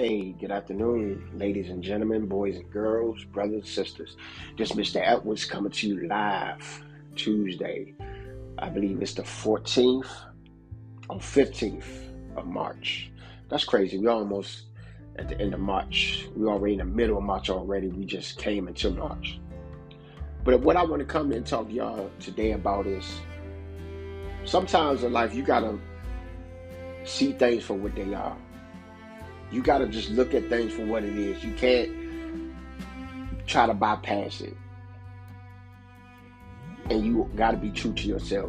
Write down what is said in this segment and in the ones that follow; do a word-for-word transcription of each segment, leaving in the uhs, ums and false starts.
Hey, good afternoon, ladies and gentlemen, boys and girls, brothers and sisters. This is Mister Edwards coming to you live Tuesday. I believe it's the fourteenth or fifteenth of March. That's crazy. We're almost at the end of March. We're already in the middle of March already. We just came into March. But what I want to come and talk to y'all today about is sometimes in life you got to see things for what they are. You got to just look at things for what it is. You can't try to bypass it. And you got to be true to yourself.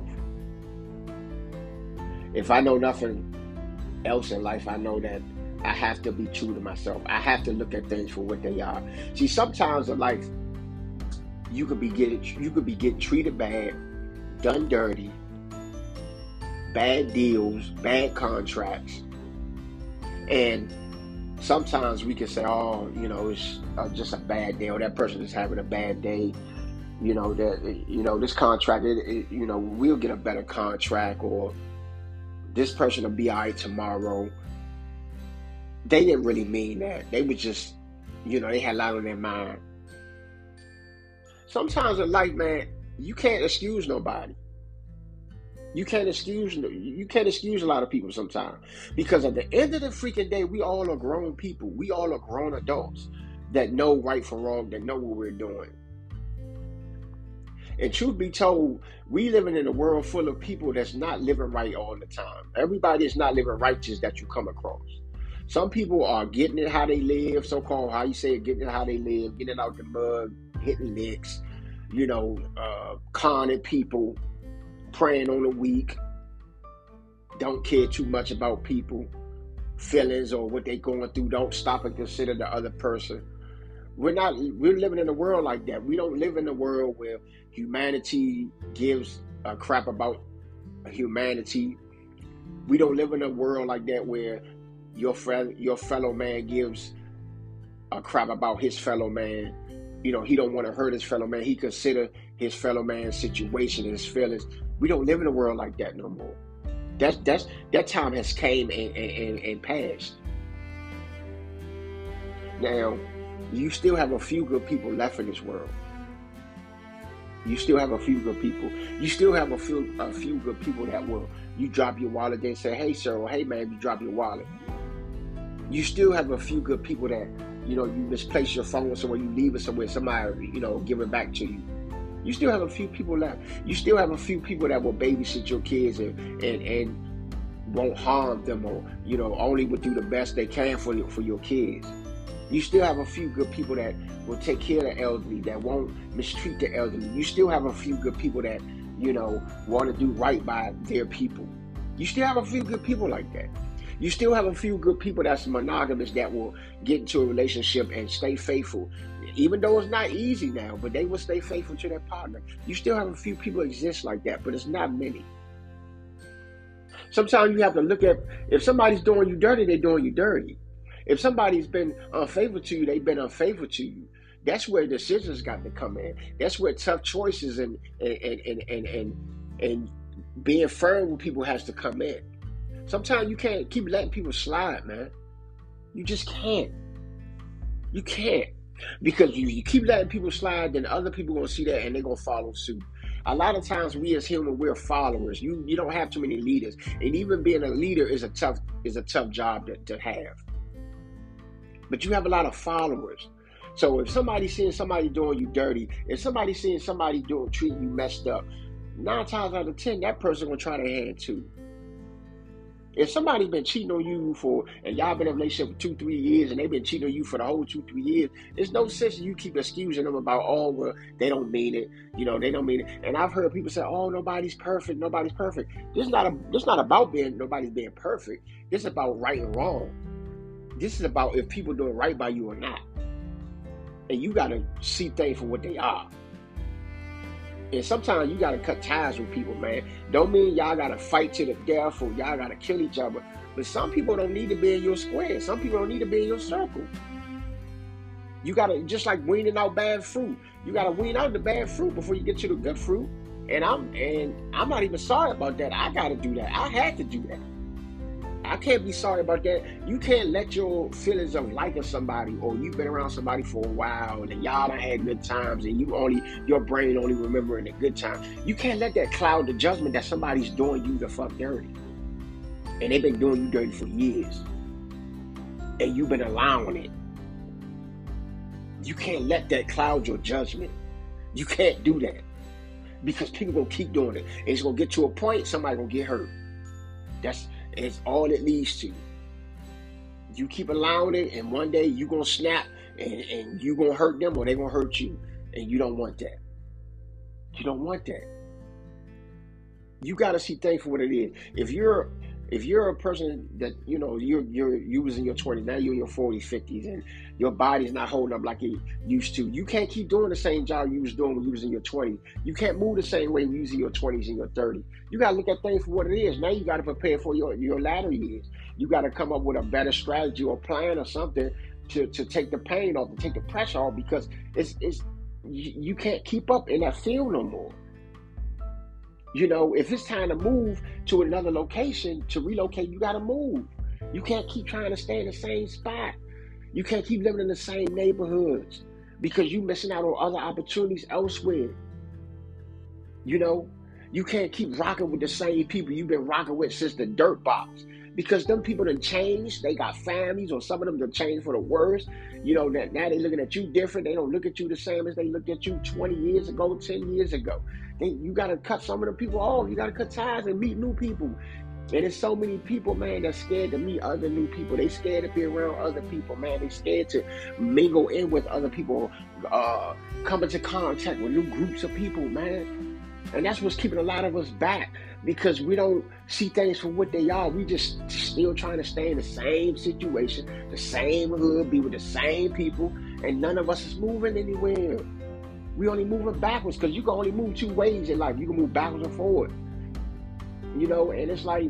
If I know nothing else in life, I know that I have to be true to myself. I have to look at things for what they are. See, sometimes in life, you could be getting you could be getting treated bad, done dirty, bad deals, bad contracts, and sometimes we can say, oh, you know, it's uh, just a bad day, or that person is having a bad day. You know, that, you know, this contract, it, it, you know, we'll get a better contract, or this person will be all right tomorrow. They didn't really mean that. They were just, you know, they had a lot on their mind. Sometimes in life, man, you can't excuse nobody. You can't excuse you can't excuse a lot of people sometimes, because at the end of the freaking day, we all are grown people. We all are grown adults that know right from wrong, that know what we're doing. And truth be told, we living in a world full of people that's not living right all the time. Everybody is not living righteous that you come across. Some people are getting it how they live, so-called, how you say it, getting it how they live, getting it out the mud, hitting licks, you know, uh, conning people, praying on the weak, don't care too much about people, feelings or what they're going through, don't stop and consider the other person. We're not, we're living in a world like that. We don't live in a world where humanity gives a crap about humanity. We don't live in a world like that where your friend, your fellow man gives a crap about his fellow man. You know, he don't want to hurt his fellow man. He consider his fellow man's situation and his feelings. We don't live in a world like that no more. That's that's that time has came and, and, and passed. Now, you still have a few good people left in this world. You still have a few good people. You still have a few a few good people that will, you drop your wallet, they say, hey sir, or hey man, you drop your wallet. You still have a few good people that, you know, you misplace your phone somewhere, you leave it somewhere, somebody, you know, give it back to you. You still have a few people left. You still have a few people that will babysit your kids and and, and won't harm them, or, you know, only will do the best they can for your, for your kids. You still have a few good people that will take care of the elderly, that won't mistreat the elderly. You still have a few good people that, you know, want to do right by their people. You still have a few good people like that. You still have a few good people that's monogamous, that will get into a relationship and stay faithful. Even though it's not easy now, but they will stay faithful to their partner. You still have a few people exist like that, but it's not many. Sometimes you have to look at, if somebody's doing you dirty, they're doing you dirty. If somebody's been unfaithful to you, they've been unfaithful to you. That's where decisions got to come in. That's where tough choices and and and and and, and being firm with people has to come in. Sometimes you can't keep letting people slide, man. You just can't. You can't. Because you, you keep letting people slide, then other people going to see that and they're going to follow suit. A lot of times we as humans, we're followers. You you don't have too many leaders. And even being a leader is a tough is a tough job to, to have. But you have a lot of followers. So if somebody's seeing somebody doing you dirty, if somebody's seeing somebody doing treating you messed up, nine times out of ten, that person going to try their hand too. If somebody's been cheating on you for, and y'all been in a relationship for two, three years, and they've been cheating on you for the whole two, three years, there's no sense in you keep excusing them about, oh, well, they don't mean it. You know, they don't mean it. And I've heard people say, oh, nobody's perfect. Nobody's perfect. This is not a, this is not about being, nobody's being perfect. This is about right and wrong. This is about if people doing right by you or not. And you got to see things for what they are. And sometimes you got to cut ties with people, man. Don't mean y'all got to fight to the death or y'all got to kill each other. But some people don't need to be in your square. Some people don't need to be in your circle. You got to, just like weaning out bad fruit, you got to wean out the bad fruit before you get to the good fruit. And I'm and I'm not even sorry about that. I got to do that. I had to do that. I can't be sorry about that. You can't let your feelings of liking somebody, or you've been around somebody for a while and y'all done had good times and you only, your brain only remembering the good times. You can't let that cloud the judgment that somebody's doing you the fuck dirty. And they've been doing you dirty for years. And you've been allowing it. You can't let that cloud your judgment. You can't do that. Because people gonna keep doing it. And it's gonna get to a point, somebody gonna get hurt. That's it's all it leads to. You keep allowing it, and one day you gonna snap, and, and you gonna hurt them, or they gonna hurt you. And you don't want that. You don't want that. You gotta see things for what it is. If you're If you're a person that, you know, you're you're you was in your twenties, now you're in your forties, fifties, and your body's not holding up like it used to, you can't keep doing the same job you was doing when you was in your twenties. You can't move the same way you was in your twenties and your thirties. You got to look at things for what it is. Now you got to prepare for your, your latter years. You got to come up with a better strategy or plan or something to, to take the pain off, to take the pressure off, because it's it's you, you can't keep up in that field no more. You know, if it's time to move to another location, to relocate, you got to move. You can't keep trying to stay in the same spot. You can't keep living in the same neighborhoods because you're missing out on other opportunities elsewhere. You know, you can't keep rocking with the same people you've been rocking with since the dirt box, because them people done changed. They got families, or some of them done changed for the worse. You know, that now they looking at you different. They don't look at you the same as they looked at you twenty years ago, ten years ago. They, you got to cut some of them people off. You got to cut ties and meet new people. And there's so many people, man, that's scared to meet other new people. They scared to be around other people, man. They scared to mingle in with other people, uh, come into contact with new groups of people, man. And that's what's keeping a lot of us back, because we don't see things for what they are. We just still trying to stay in the same situation, the same hood, be with the same people, and none of us is moving anywhere. We only moving backwards, because you can only move two ways in life. You can move backwards or forward. You know, and it's like,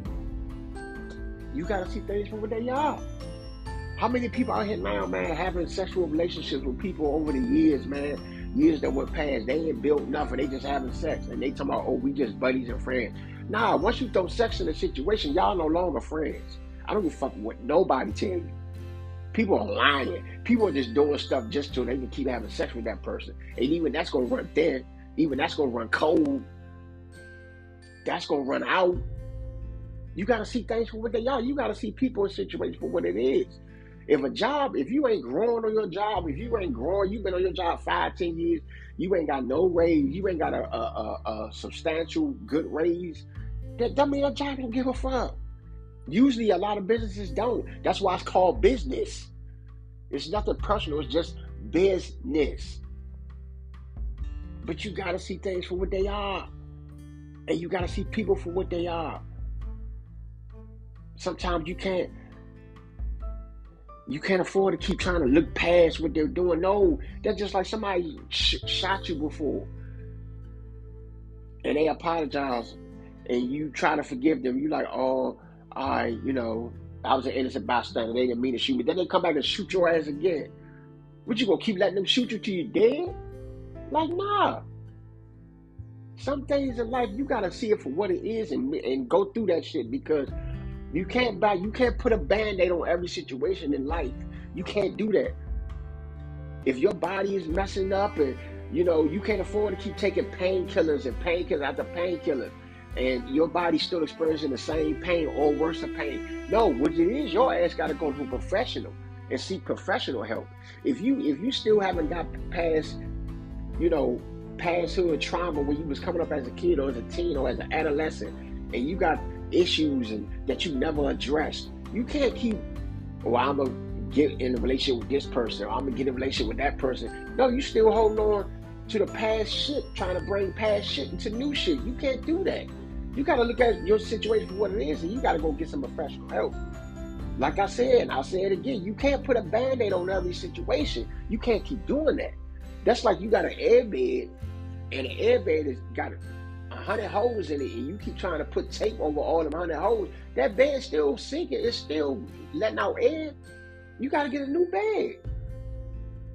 you got to see things for what they are. How many people out here now, man, having sexual relationships with people over the years, man, years that went past, they ain't built nothing, they just having sex, and they talking about, oh, we just buddies and friends. Nah, once you throw sex in the situation, y'all no longer friends. I don't give a fuck what nobody tell you. People are lying. People are just doing stuff just so they can keep having sex with that person. And even that's going to run thin. Even that's going to run cold. That's going to run out. You got to see things for what they are. You got to see people in situations for what it is. If a job, if you ain't growing on your job, if you ain't growing, you've been on your job five, ten years, you ain't got no raise, you ain't got a, a, a, a substantial good raise, that doesn't mean that job don't give a fuck. Usually a lot of businesses don't. That's why it's called business. It's nothing personal, it's just business. But you got to see things for what they are. And you got to see people for what they are. Sometimes you can't, you can't afford to keep trying to look past what they're doing. No, that's just like somebody sh- shot you before. And they apologize. And you try to forgive them. You like, oh, I, you know, I was an innocent bystander. They didn't mean to shoot me. Then they come back and shoot your ass again. What, you gonna keep letting them shoot you till you're dead? Like, nah. Some things in life, you gotta see it for what it is and and go through that shit, because you can't buy, you can't put a band-aid on every situation in life. You can't do that. If your body is messing up and, you know, you can't afford to keep taking painkillers and painkillers after painkillers, and your body's still experiencing the same pain or worse of pain. No, what it is, your ass gotta go to a professional and seek professional help. If you if you still haven't got past, you know, past hood trauma when you was coming up as a kid or as a teen or as an adolescent, and you got issues and that you never addressed, you can't keep, well, I'm gonna get in a relationship with this person, or I'm gonna get in a relationship with that person. No, you still holding on to the past shit, trying to bring past shit into new shit. You can't do that. You gotta look at your situation for what it is, and you gotta go get some professional help. Like I said, and I'll say it again, you can't put a band-aid on every situation. You can't keep doing that. That's like you got an airbed, and the airbed has got a hundred holes in it, and you keep trying to put tape over all them hundred holes. That bed's still sinking. It's still letting out air. You got to get a new bed.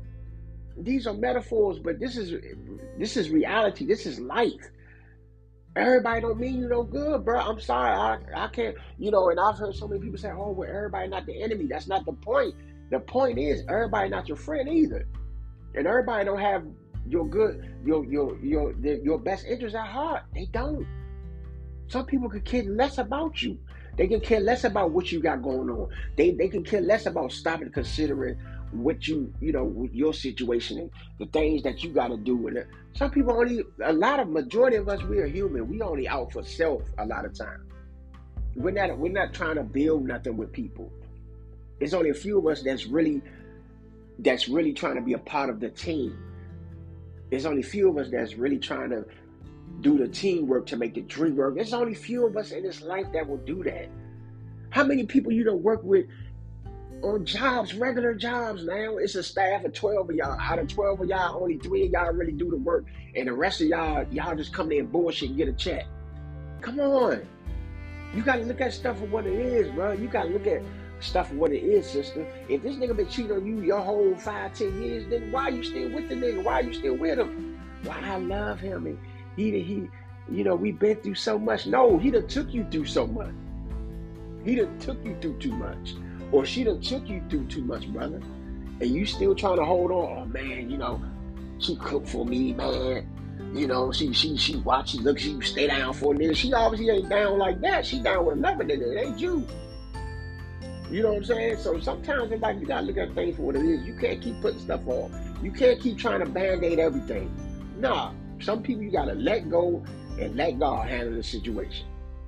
These are metaphors, but this is this is reality. This is life. Everybody don't mean you no good, bro. I'm sorry. I, I can't, you know, and I've heard so many people say, oh, well, everybody not the enemy. That's not the point. The point is everybody not your friend either. And everybody don't have your good, your your your your best interest at heart. They don't. Some people could care less about you. They can care less about what you got going on. They they can care less about stopping considering what you, you know, with your situation and the things that you got to do. And some people only, a lot of majority of us, we are human. We only out for self a lot of time. We're not we're not trying to build nothing with people. It's only a few of us that's really that's really trying to be a part of the team. There's only a few of us that's really trying to do the teamwork to make the dream work. There's only a few of us in this life that will do that. How many people you don't work with on jobs, regular jobs now? It's a staff of twelve of y'all. Out of twelve of y'all, only three of y'all really do the work. And the rest of y'all, y'all just come there and bullshit and get a check. Come on. You got to look at stuff for what it is, bro. You got to look at stuff for what it is, sister. If this nigga been cheating on you your whole five, ten years, then why you still with the nigga? Why you still with him? Why I love him. And he, he, you know, we been through so much. No, he done took you through so much. He done took you through too much. Or she done took you through too much, brother. And you still trying to hold on. Oh, man, you know, she cooked for me, man. You know, she she she watch, she look, she stay down for a nigga. She obviously ain't down like that. She down with another nigga. It ain't you. You know what I'm saying? So sometimes in life, you gotta look at things for what it is. You can't keep putting stuff on. You can't keep trying to band-aid everything. Nah, some people you gotta let go and let God handle the situation.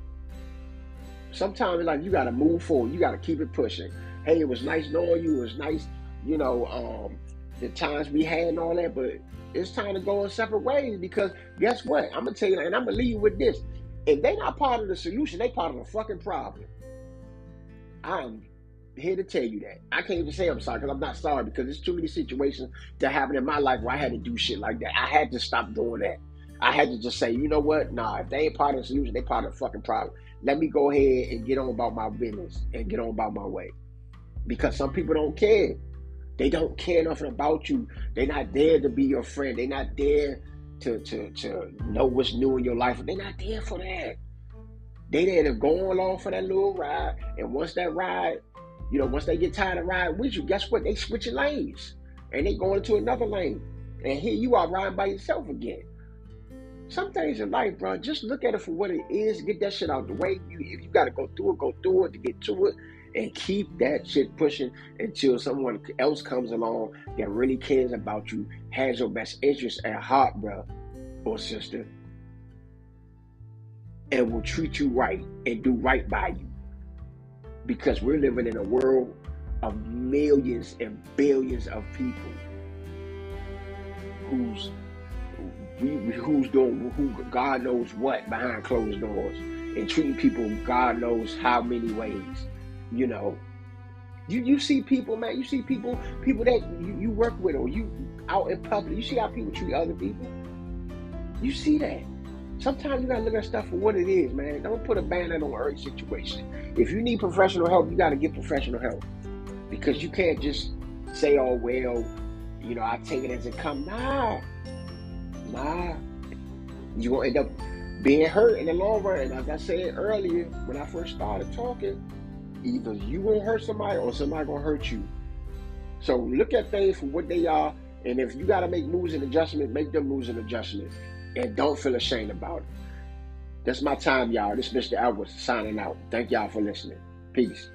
Sometimes in life, you gotta move forward. You gotta keep it pushing. Hey, it was nice knowing you. It was nice, you know, um, the times we had and all that, but it's time to go in separate ways because guess what? I'm gonna tell you, and I'm gonna leave you with this. If they not part of the solution, they part of the fucking problem. I'm here to tell you that. I can't even say I'm sorry because I'm not sorry because there's too many situations that happened in my life where I had to do shit like that. I had to stop doing that. I had to just say, you know what? Nah, if they ain't part of the solution, they part of the fucking problem. Let me go ahead and get on about my business and get on about my way. Because some people don't care. They don't care nothing about you. They're not there to be your friend. They're not there to, to, to know what's new in your life. They're not there for that. They there to go along for that little ride. And once that ride, you know, once they get tired of riding with you, guess what? They switching lanes. And they going into another lane. And here you are riding by yourself again. Some things in life, bro, just look at it for what it is. Get that shit out the way. You, if you got to go through it, go through it to get to it. And keep that shit pushing until someone else comes along that really cares about you, has your best interest at heart, bro or sister, and will treat you right and do right by you. Because we're living in a world of millions and billions of people who's who's doing who God knows what behind closed doors and treating people God knows how many ways. You know, you, you see people, man, you see people, people that you, you work with or you out in public, you see how people treat other people. You see that. Sometimes you gotta look at stuff for what it is, man. Don't put a banner on every situation. If you need professional help, you gotta get professional help. Because you can't just say, oh, well, you know, I take it as it comes. Nah. Nah. You're gonna end up being hurt in the long run. And like I said earlier, when I first started talking, either you gonna hurt somebody or somebody gonna hurt you. So look at things for what they are, and if you gotta make moves and adjustments, make them moves and adjustments, and don't feel ashamed about it. That's my time, y'all. This is Mister Edwards signing out. Thank y'all for listening. Peace.